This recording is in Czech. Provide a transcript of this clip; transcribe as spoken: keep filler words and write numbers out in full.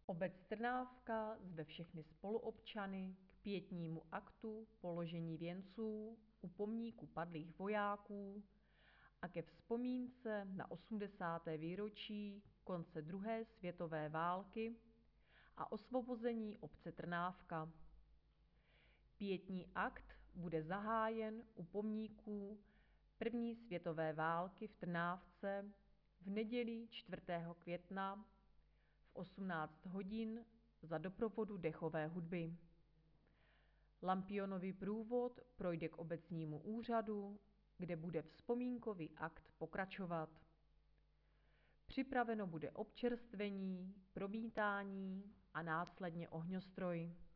Obec Trnávka zve všechny spoluobčany k pietnímu aktu položení věnců u pomníku padlých vojáků a ke vzpomínce na osmdesáté výročí konce druhé světové války a osvobození obce Trnávka. Pietní akt bude zahájen u pomníků první světové války v Trnávce v neděli čtvrtého května v osmnáct hodin za doprovodu dechové hudby. Lampionový průvod projde k obecnímu úřadu, kde bude vzpomínkový akt pokračovat. Připraveno bude občerstvení, promítání a následně ohňostroj.